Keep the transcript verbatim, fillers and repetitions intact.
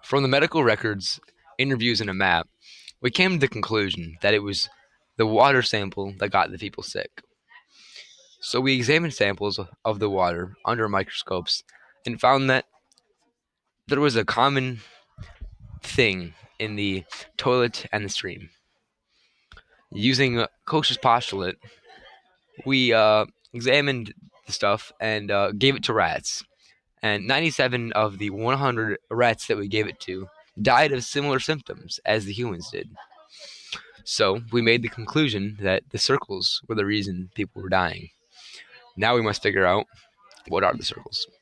From the medical records, interviews, and a map, we came to the conclusion that it was the water sample that got the people sick. So we examined samples of the water under microscopes and found that there was a common thing in the toilet and the stream. Using Koch's postulate, we uh, examined the stuff and uh, gave it to rats. And ninety-seven of the one hundred rats that we gave it to died of similar symptoms as the humans did. So we made the conclusion that the circles were the reason people were dying. Now we must figure out what are the circles.